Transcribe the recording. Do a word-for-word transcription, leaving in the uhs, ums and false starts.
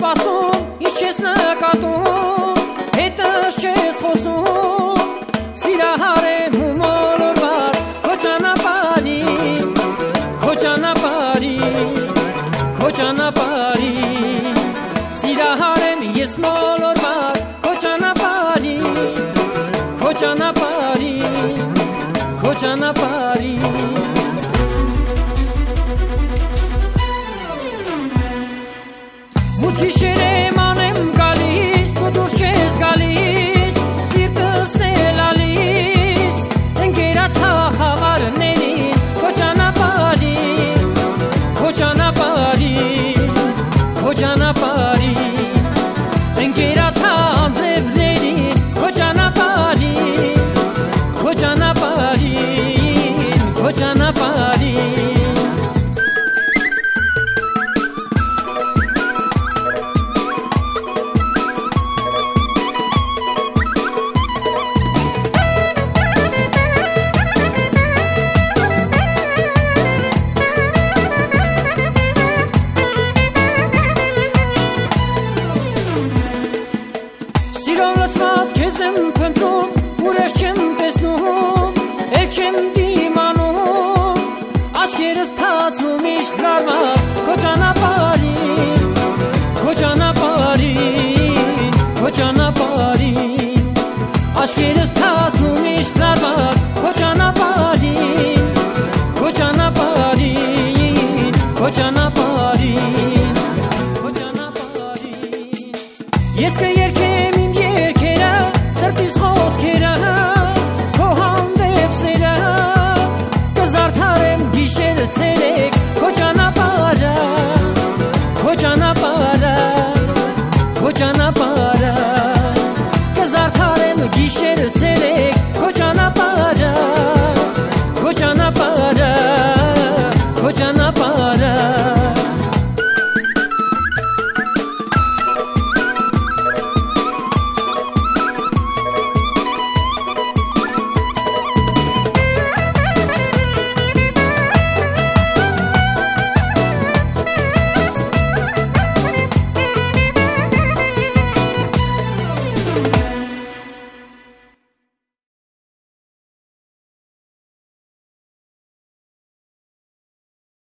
սպասում, ինչ չես նկատում, հետս չես խոսում, սիրահար եմ ու մոլորված, քո ճանապարհին, քո ճանապարհին, քո ճանապարհին, սիրահար եմ ես մոլորված, քո ճանապարհին, քո ճանապարհին, քո ճանապարհին Գիշեր եմ անեմ գալիս, դու դուր չես գալիս, սիրտս էլ ալիս, ընկերացա խաղարներին, քո ճանապարհին, քո ճանապարհին, քո ճանապարհին, ընկերացա անձրևներին, քո ճանապարհին, քո ճանապարհին, քո ճանապարհին Քեզ եմ փնտրում, ուրիշ չեմ տեսնում, էլ չեմ դիմանում, աչքերս թացում միշտ լարված, քո ճանապարհին, քո ճանապարհին, քո ճանապարհին, աչքերս